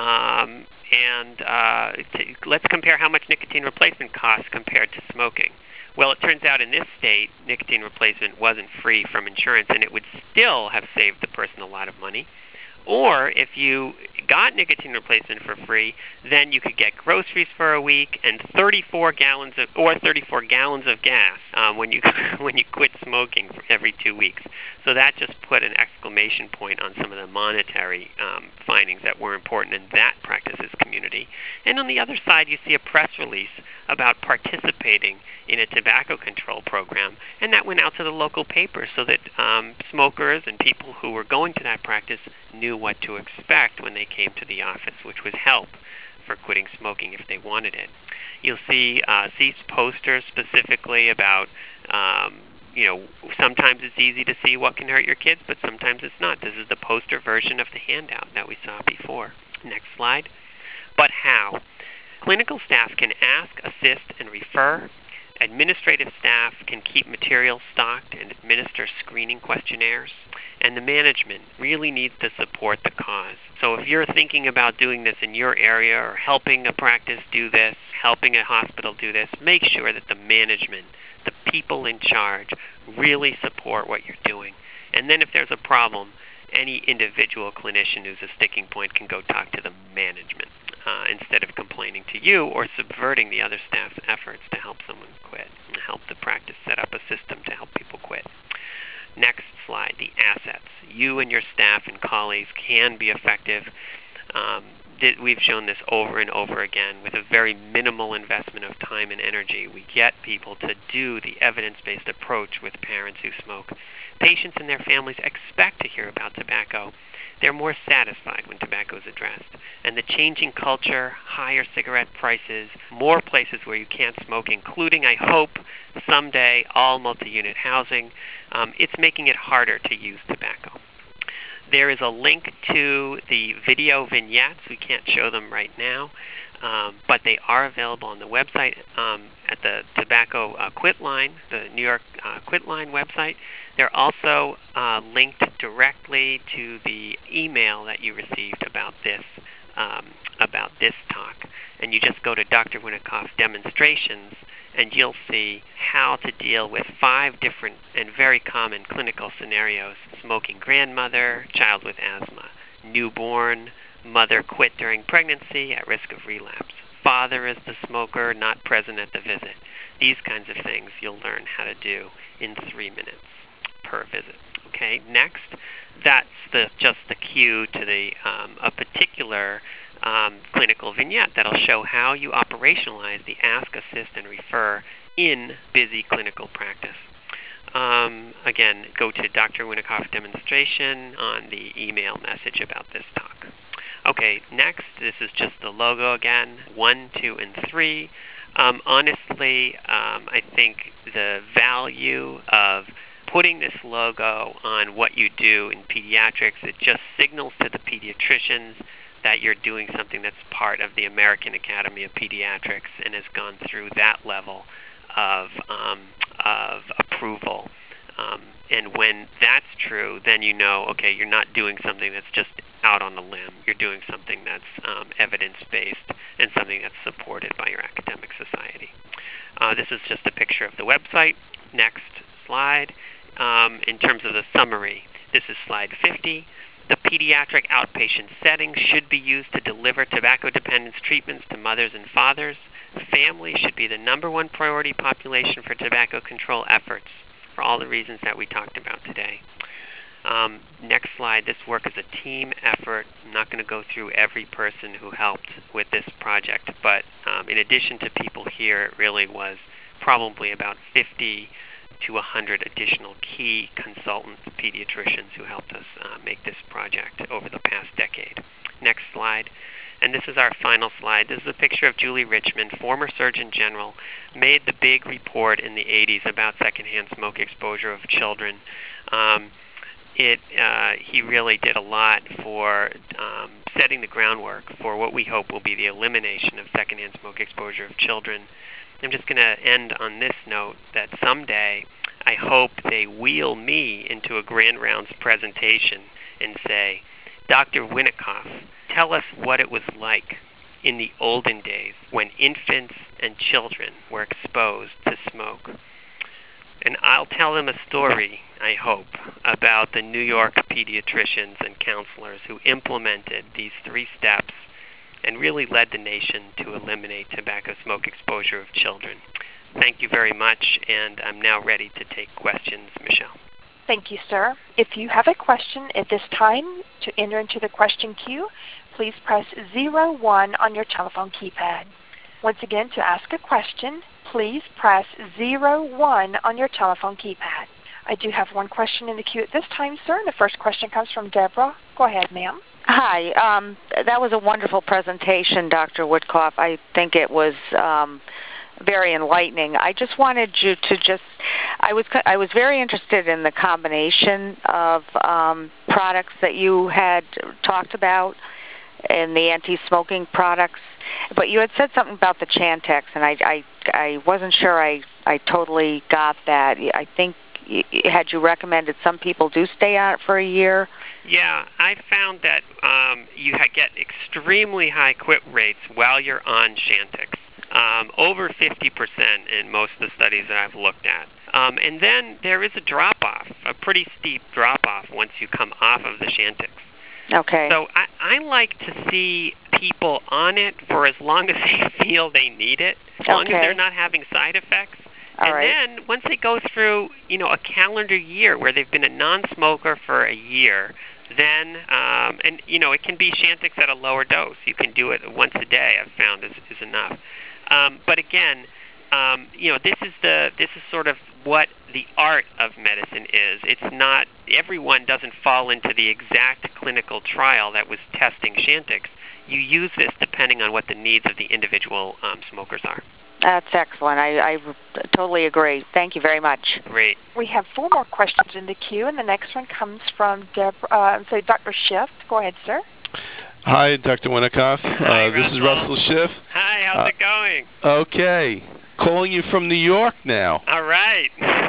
Speaker 3: um, and uh, to, let's compare how much nicotine replacement costs compared to smoking. Well, it turns out in this state, nicotine replacement wasn't free from insurance, and it would still have saved the person a lot of money. Or if you got nicotine replacement for free, then you could get groceries for a week and thirty-four gallons of, or thirty-four gallons of gas um, when you when you quit smoking for every two weeks. So that just put an exclamation point on some of the monetary um, findings that were important in that practices community. And on the other side, you see a press release about participating in a tobacco control program, and that went out to the local paper so that um, smokers and people who were going to that practice knew what to expect when they came to the office, which was help for quitting smoking if they wanted it. You'll see uh, C E A S posters specifically about, um, you know, sometimes it's easy to see what can hurt your kids, but sometimes it's not. This is the poster version of the handout that we saw before. Next slide. But how? Clinical staff can ask, assist, and refer. Administrative staff can keep materials stocked and administer screening questionnaires. And the management really needs to support the cause. So if you're thinking about doing this in your area or helping a practice do this, helping a hospital do this, make sure that the management, the people in charge, really support what you're doing. And then if there's a problem, any individual clinician who's a sticking point can go talk to the management uh, instead of complaining to you or subverting the other staff's efforts to help someone quit and help the practice set up a system to help people quit. Next slide, the assets. You and your staff and colleagues can be effective. Um, th- we've shown this over and over again. With a very minimal investment of time and energy, we get people to do the evidence-based approach with parents who smoke. Patients and their families expect to hear about tobacco. They're more satisfied when tobacco is addressed. And the changing culture, higher cigarette prices, more places where you can't smoke, including, I hope, someday, all multi-unit housing, um, it's making it harder to use tobacco. There is a link to the video vignettes. We can't show them right now, um, but they are available on the website um, at the Tobacco uh, Quit Line, the New York uh, Quit Line website. They're also uh, linked directly to the email that you received about this um, about this talk. And you just go to Doctor Winikoff's demonstrations, and you'll see how to deal with five different and very common clinical scenarios: smoking grandmother, child with asthma, newborn, mother quit during pregnancy at risk of relapse, father is the smoker, not present at the visit. These kinds of things you'll learn how to do in three minutes per visit. Okay. Okay, next, that's the just the cue to the um, a particular um, clinical vignette that'll show how you operationalize the ask, assist, and refer in busy clinical practice. Um, again, go to Doctor Winikoff demonstration on the email message about this talk. Okay, next, this is just the logo again, one, two, and three. Um, honestly, um, I think the value of putting this logo on what you do in pediatrics, it just signals to the pediatricians that you're doing something that's part of the American Academy of Pediatrics and has gone through that level of, um, of approval. Um, and when that's true, then you know, okay, you're not doing something that's just out on the limb. You're doing something that's um, evidence-based and something that's supported by your academic society. Uh, this is just a picture of the website. Next slide. Um, in terms of the summary, this is slide fifty. The pediatric outpatient setting should be used to deliver tobacco dependence treatments to mothers and fathers. Family should be the number one priority population for tobacco control efforts for all the reasons that we talked about today. Um, next slide, this work is a team effort. I'm not going to go through every person who helped with this project, but um, in addition to people here, it really was probably about fifty to one hundred additional key consultants, pediatricians who helped us uh, make this project over the past decade. Next slide. And this is our final slide. This is a picture of Julie Richmond, former Surgeon General, made the big report in the eighties about secondhand smoke exposure of children. Um, it, uh, he really did a lot for um, setting the groundwork for what we hope will be the elimination of secondhand smoke exposure of children. I'm just going to end on this note that someday I hope they wheel me into a Grand Rounds presentation and say, Doctor Winikoff, tell us what it was like in the olden days when infants and children were exposed to smoke. And I'll tell them a story, I hope, about the New York pediatricians and counselors who implemented these three steps and really led the nation to eliminate tobacco smoke exposure of children. Thank you very much, and I'm now ready to take questions. Michelle.
Speaker 1: Thank you, sir. If you have a question at this time, to enter into the question queue, please press zero one on your telephone keypad. Once again, to ask a question, please press zero one on your telephone keypad. I do have one question in the queue at this time, sir, and the first question comes from Deborah. Go ahead, ma'am.
Speaker 5: Hi. Um, that was a wonderful presentation, Doctor Winikoff. I think it was um, very enlightening. I just wanted you to just, I was I was very interested in the combination of um, products that you had talked about in the anti-smoking products, but you had said something about the Chantix, and I, I, I wasn't sure I, I totally got that. I think, had you recommended some people do stay on it for a year?
Speaker 3: Yeah, I found that um, you get extremely high quit rates while you're on Chantix, um, over fifty percent in most of the studies that I've looked at. Um, and then there is a drop-off, a pretty steep drop-off once you come off of the Chantix.
Speaker 5: Okay.
Speaker 3: So I, I like to see people on it for as long as they feel they need it, as long
Speaker 5: okay.
Speaker 3: as they're not having side effects.
Speaker 5: All
Speaker 3: and
Speaker 5: right.
Speaker 3: then once they go through, you know, a calendar year where they've been a non-smoker for a year, then, um, and, you know, it can be Chantix at a lower dose. You can do it once a day, I've found, is, is enough. Um, but again, um, you know, this is the this is sort of what the art of medicine is. It's not, everyone doesn't fall into the exact clinical trial that was testing Chantix. You use this depending on what the needs of the individual um, smokers are.
Speaker 5: That's excellent. I, I totally agree. Thank you very much.
Speaker 3: Great.
Speaker 1: We have four more questions in the queue, and the next one comes from Deborah, uh, so Doctor Schiff. Go ahead, sir.
Speaker 6: Hi, Doctor Winikoff.
Speaker 3: Hi,
Speaker 6: uh, this
Speaker 3: Russell.
Speaker 6: is Russell Schiff.
Speaker 3: Hi, how's
Speaker 6: uh,
Speaker 3: it going?
Speaker 6: Okay. Calling you from New York now.
Speaker 3: All right.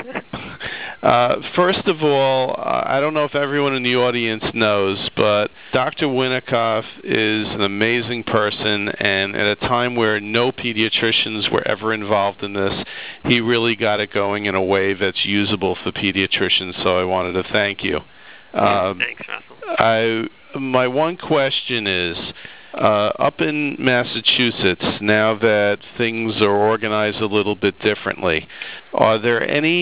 Speaker 6: uh, first of all, uh, I don't know if everyone in the audience knows, but Doctor Winikoff is an amazing person, and at a time where no pediatricians were ever involved in this, he really got it going in a way that's usable for pediatricians, so I wanted to thank you.
Speaker 3: Um, Thanks, Russell.
Speaker 6: I, my one question is, Uh, up in Massachusetts, now that things are organized a little bit differently, are there any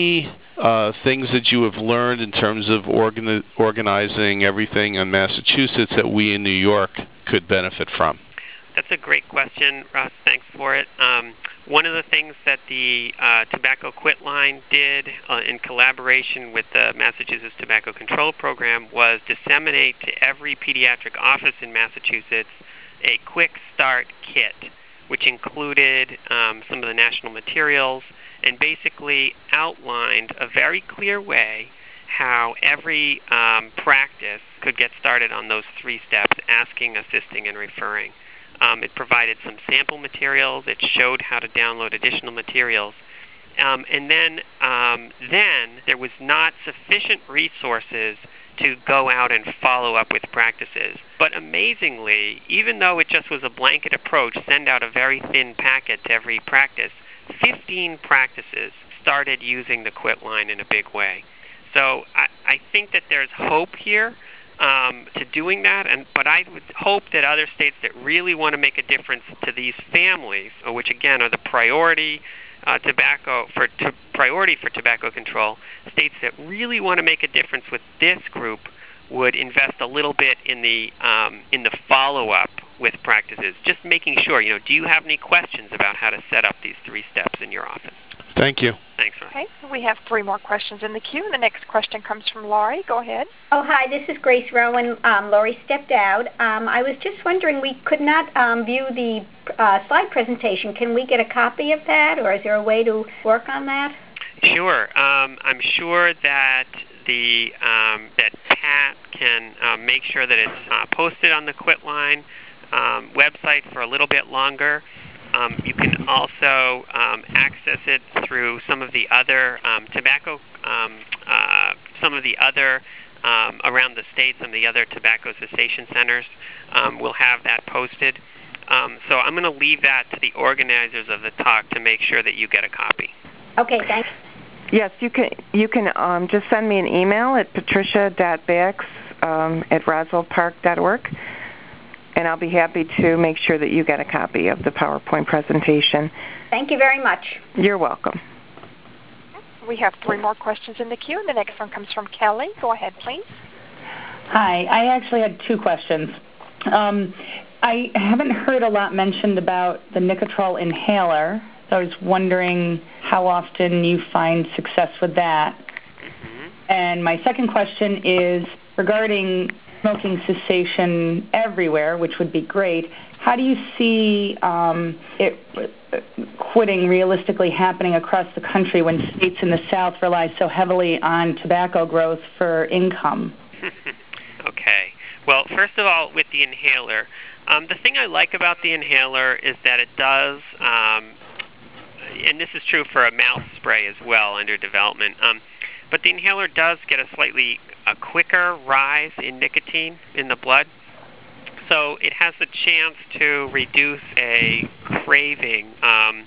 Speaker 6: uh, things that you have learned in terms of organi- organizing everything in Massachusetts that we in New York could benefit from?
Speaker 3: That's a great question, Russ. Thanks for it. Um, one of the things that the uh, Tobacco Quit Line did uh, in collaboration with the Massachusetts Tobacco Control Program was disseminate to every pediatric office in Massachusetts a quick start kit, which included um, some of the national materials and basically outlined a very clear way how every um, practice could get started on those three steps: asking, assisting, and referring. Um, it provided some sample materials. It showed how to download additional materials. Um, and then, um, then there was not sufficient resources to go out and follow up with practices. But amazingly, even though it just was a blanket approach, send out a very thin packet to every practice, fifteen practices started using the Quit Line in a big way. So I, I think that there's hope here um, to doing that, and but I would hope that other states that really want to make a difference to these families, which again are the priority uh, tobacco for to priority for tobacco control, states that really want to make a difference with this group would invest a little bit in the um, in the follow-up with practices, just making sure, you know, do you have any questions about how to set up these three steps in your office?
Speaker 6: Thank you.
Speaker 3: Thanks, Ron.
Speaker 1: Okay, we have three more questions in the queue. The next question comes from Laurie. Go ahead.
Speaker 7: Oh, hi, this is Grace Rowan. Um, Laurie stepped out. Um, I was just wondering, we could not um, view the uh, slide presentation. Can we get a copy of that, or is there a way to work on that?
Speaker 3: Sure. Um, I'm sure that the um, that Pat can uh, make sure that it's uh, posted on the Quit Line um, website for a little bit longer. Um, you can also um, access it through some of the other um, tobacco, um, uh, some of the other um, around the state, some of the other tobacco cessation centers um, will have that posted. Um, so I'm going to leave that to the organizers of the talk to make sure that you get a copy.
Speaker 7: Okay, thanks.
Speaker 4: Yes, you can. You can um, just send me an email at patricia dot bax um, at roswell park dot org. And I'll be happy to make sure that you get a copy of the PowerPoint presentation.
Speaker 7: Thank you very much.
Speaker 4: You're welcome.
Speaker 1: We have three more questions in the queue, and the next one comes from Kelly. Go ahead, please.
Speaker 8: Hi. I actually had two questions. Um, I haven't heard a lot mentioned about the Nicotrol inhaler, so I was wondering how often you find success with that.
Speaker 3: Mm-hmm.
Speaker 8: And my second question is regarding smoking cessation everywhere, which would be great. How do you see um, it uh, quitting realistically happening across the country when states in the South rely so heavily on tobacco growth for income?
Speaker 3: Okay. Well, first of all, with the inhaler, um, the thing I like about the inhaler is that it does, um, and this is true for a mouth spray as well under development, um, but the inhaler does get a slightly a quicker rise in nicotine in the blood. So it has the chance to reduce a craving um,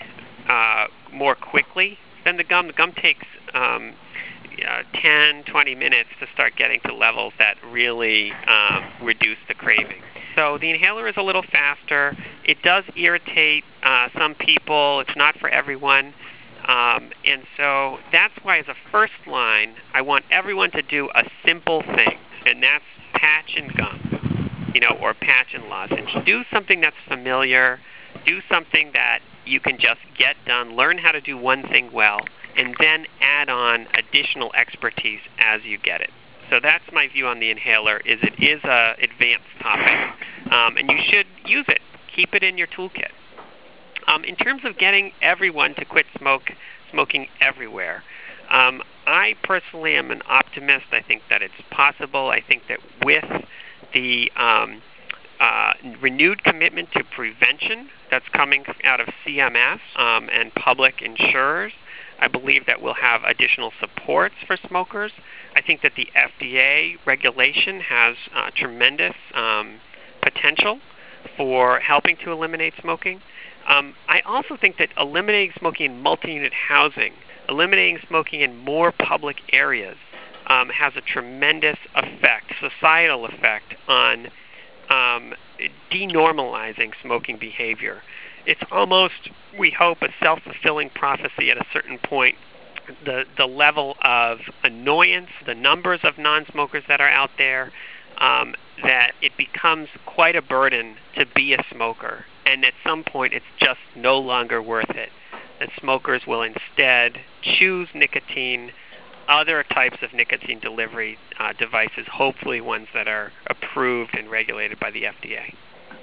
Speaker 3: uh, more quickly than the gum. The gum takes um, uh, ten, twenty minutes to start getting to levels that really um, reduce the craving. So the inhaler is a little faster. It does irritate uh, some people. It's not for everyone. Um, and so that's why, as a first line, I want everyone to do a simple thing, and that's patch and gum, you know, or patch and lozenge. Do something that's familiar. Do something that you can just get done. Learn how to do one thing well, and then add on additional expertise as you get it. So that's my view on the inhaler. Is it is a advanced topic, um, and you should use it. Keep it in your toolkit. Um, in terms of getting everyone to quit smoke, smoking everywhere, um, I personally am an optimist. I think that it's possible. I think that with the um, uh, renewed commitment to prevention that's coming out of C M S um, and public insurers, I believe that we'll have additional supports for smokers. I think that the F D A regulation has uh, tremendous um, potential for helping to eliminate smoking. Um, I also think that eliminating smoking in multi-unit housing, eliminating smoking in more public areas, um, has a tremendous effect, societal effect, on um, denormalizing smoking behavior. It's almost, we hope, a self-fulfilling prophecy at a certain point the the level of annoyance, the numbers of non-smokers that are out there, um, that it becomes quite a burden to be a smoker. And at some point, it's just no longer worth it. That smokers will instead choose nicotine, other types of nicotine delivery uh, devices, hopefully ones that are approved and regulated by the F D A.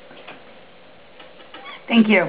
Speaker 8: Thank you.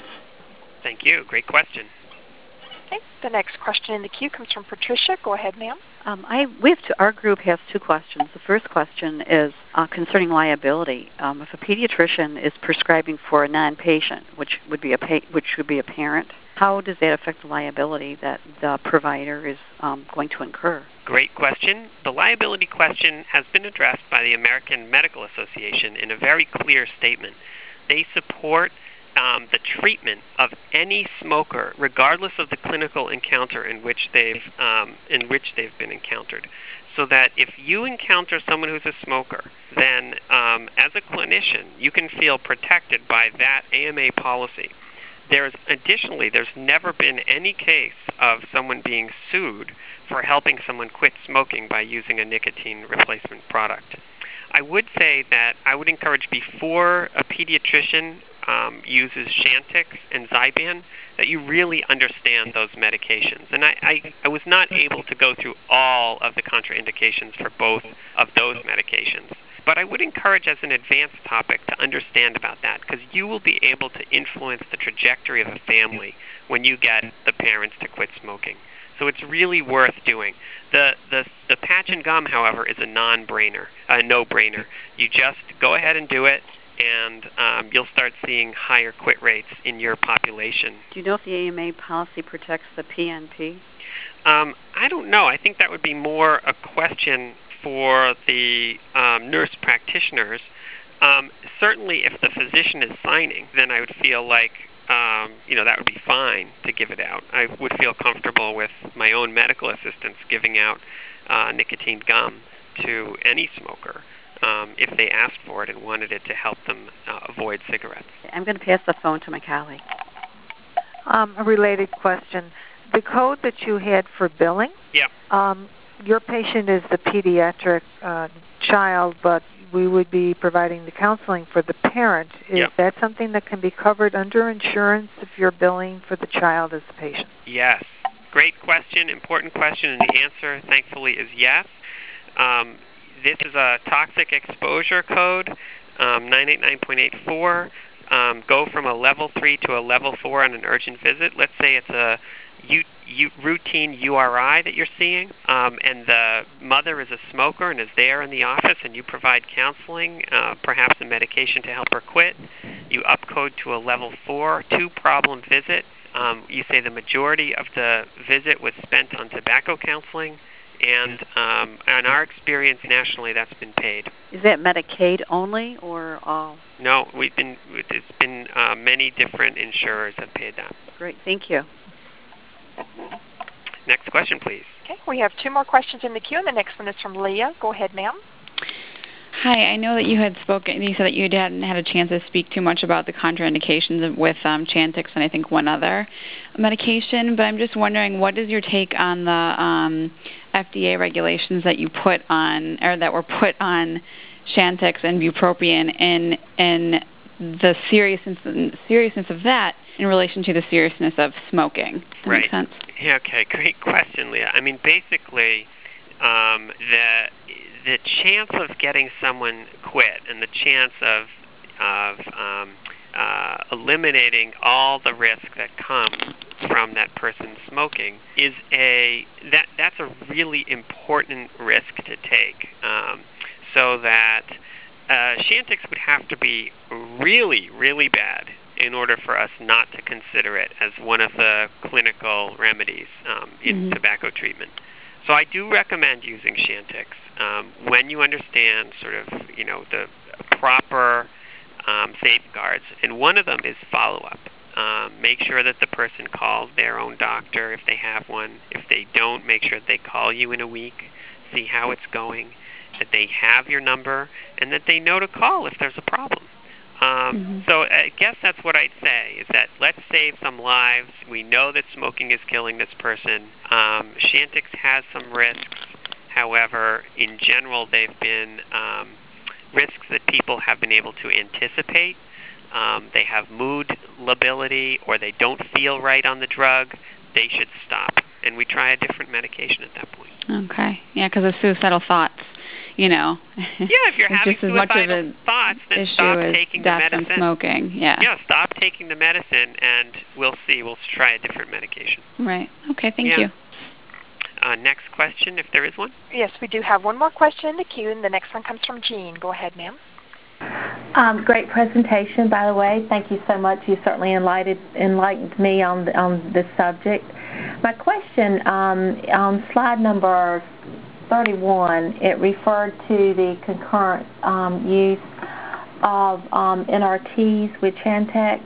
Speaker 3: Thank you. Great question.
Speaker 1: Okay. The next question in the queue comes from Patricia. Go ahead, ma'am.
Speaker 9: Um, I we have to, our group has two questions. The first question is uh, concerning liability. Um, if a pediatrician is prescribing for a non-patient, which would be a pa- which would be a parent, how does that affect the liability that the provider is um, going to incur?
Speaker 3: Great question. The liability question has been addressed by the American Medical Association in a very clear statement. They support Um, the treatment of any smoker, regardless of the clinical encounter in which they've um, in which they've been encountered. So that if you encounter someone who's a smoker, then um, as a clinician, you can feel protected by that A M A policy. There's additionally, there's never been any case of someone being sued for helping someone quit smoking by using a nicotine replacement product. I would say that I would encourage, before a pediatrician Um, uses Chantix and Zyban, that you really understand those medications. And I, I, I was not able to go through all of the contraindications for both of those medications. But I would encourage, as an advanced topic, to understand about that, because you will be able to influence the trajectory of a family when you get the parents to quit smoking. So it's really worth doing. The, the, the patch and gum, however, is a non-brainer, a no-brainer. You just go ahead and do it, and um, you'll start seeing higher quit rates in your population.
Speaker 9: Do you know if the A M A policy protects the P N P?
Speaker 3: Um, I don't know. I think that would be more a question for the um, nurse practitioners. Um, certainly, if the physician is signing, then I would feel like um, you know that would be fine to give it out. I would feel comfortable with my own medical assistants giving out uh, nicotine gum to any smoker. Um, if they asked for it and wanted it to help them uh, avoid cigarettes.
Speaker 9: I'm going to pass the phone to my colleague.
Speaker 10: Um, a related question. The code that you had for billing,
Speaker 3: yeah.
Speaker 10: um, your patient is the pediatric uh, child, but we would be providing the counseling for the parent. Is
Speaker 3: yeah.
Speaker 10: that something that can be covered under insurance if you're billing for the child as the patient?
Speaker 3: Yes. Great question, important question, and the answer, thankfully, is yes. Um, This is a toxic exposure code, um, nine eight nine point eight four. Um, go from a level three to a level four on an urgent visit. Let's say it's a U, U, routine U R I that you're seeing, um, and the mother is a smoker and is there in the office, and you provide counseling, uh, perhaps a medication to help her quit. You upcode to a level four, two-problem visit. Um, you say the majority of the visit was spent on tobacco counseling. And um, in our experience nationally, that's been paid.
Speaker 9: Is that Medicaid only, or all?
Speaker 3: No, we've been. It's been uh, many different insurers have paid that.
Speaker 9: Great, thank you.
Speaker 3: Next question, please.
Speaker 1: Okay, we have two more questions in the queue, and the next one is from Leah. Go ahead, ma'am.
Speaker 11: Hi, I know that you had spoken. You said that you hadn't had a chance to speak too much about the contraindications with um, Chantix and I think one other medication, but I'm just wondering, what is your take on the um, F D A regulations that you put on, or that were put on Chantix and bupropion, in in the seriousness seriousness of that in relation to the seriousness of smoking? Does that
Speaker 3: right.
Speaker 11: make sense?
Speaker 3: Yeah. Okay. Great question, Leah. I mean, basically, um, the the chance of getting someone quit and the chance of of um, uh, eliminating all the risk that comes from that person smoking is a that that's a really important risk to take. Um, so that uh, Chantix would have to be really, really bad in order for us not to consider it as one of the clinical remedies um, in mm-hmm. tobacco treatment. So I do recommend using Chantix um, when you understand sort of, you know, the proper um, safeguards. And one of them is follow-up. Um, make sure that the person calls their own doctor if they have one. If they don't, make sure that they call you in a week, see how it's going, that they have your number, and that they know to call if there's a problem. Um,
Speaker 11: Mm-hmm.
Speaker 3: So I guess that's what I'd say, is that let's save some lives. We know that smoking is killing this person. Um, Chantix has some risks. However, in general, they've been um, risks that people have been able to anticipate. Um, they have mood lability, or they don't feel right on the drug. They should stop. And we try a different medication at that point.
Speaker 11: Okay. Yeah, because of suicidal thoughts, you know.
Speaker 3: Yeah, if you're having
Speaker 11: just as much of
Speaker 3: suicidal
Speaker 11: an
Speaker 3: thoughts, then
Speaker 11: issue
Speaker 3: stop
Speaker 11: as
Speaker 3: taking the
Speaker 11: death
Speaker 3: medicine.
Speaker 11: and smoking. Yeah.
Speaker 3: Yeah, stop taking the medicine, and we'll see. We'll try a different medication.
Speaker 11: Right. Okay, thank
Speaker 3: Yeah.
Speaker 11: you.
Speaker 3: Uh, next question, if there is one.
Speaker 1: Yes, we do have one more question in the queue, and the next one comes from Jean. Go ahead, ma'am.
Speaker 12: Um, great presentation, by the way. Thank you so much. You certainly enlightened, enlightened me on the, on this subject. My question, um, on slide number thirty-one, it referred to the concurrent um, use of um, N R Ts with Chantix.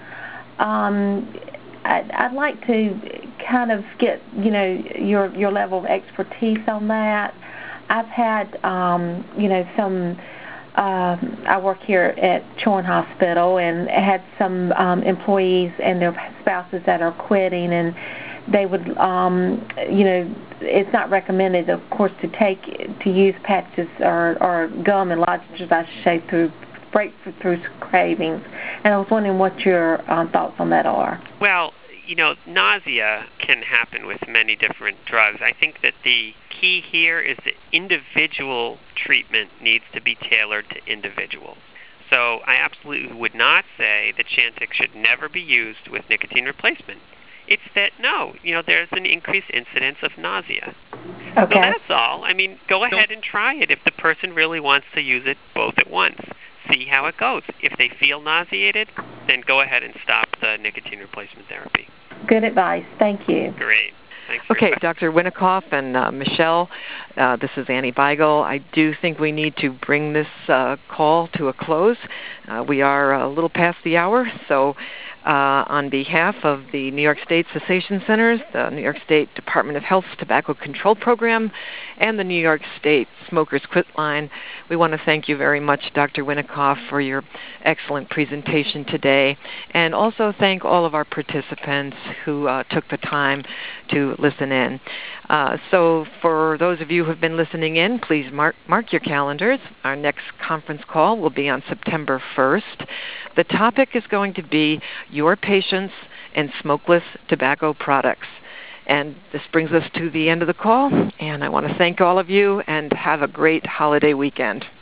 Speaker 12: Um, I'd, I'd like to kind of get, you know, your your level of expertise on that. I've had, um, you know, some. Uh, I work here at Chowan Hospital, and had some um, employees and their spouses that are quitting, and they would, um, you know, it's not recommended, of course, to take to use patches or, or gum and lozenges, I should say, through breakthrough cravings. And I was wondering what your um, thoughts on that are.
Speaker 3: Well, you know, nausea can happen with many different drugs. I think that the key here is that individual treatment needs to be tailored to individuals. So I absolutely would not say that Chantix should never be used with nicotine replacement. It's that, no, you know, there's an increased incidence of nausea.
Speaker 12: Okay.
Speaker 3: So that's all. I mean, go ahead and try it if the person really wants to use it both at once. See how it goes. If they feel nauseated, then go ahead and stop the nicotine replacement therapy.
Speaker 12: Good advice. Thank you.
Speaker 3: Great. Thanks for
Speaker 2: Okay, Doctor Winikoff and uh, Michelle, uh, this is Annie Beigel. I do think we need to bring this uh, call to a close. Uh, we are a little past the hour, so uh, on behalf of the New York State Cessation Centers, the New York State Department of Health's Tobacco Control Program, and the New York State Smokers Quit Line, we want to thank you very much, Doctor Winikoff, for your excellent presentation today, and also thank all of our participants who uh, took the time to listen in. Uh, so for those of you who have been listening in, please mark, mark your calendars. Our next conference call will be on September first. The topic is going to be your patients and smokeless tobacco products. And this brings us to the end of the call, and I want to thank all of you and have a great holiday weekend.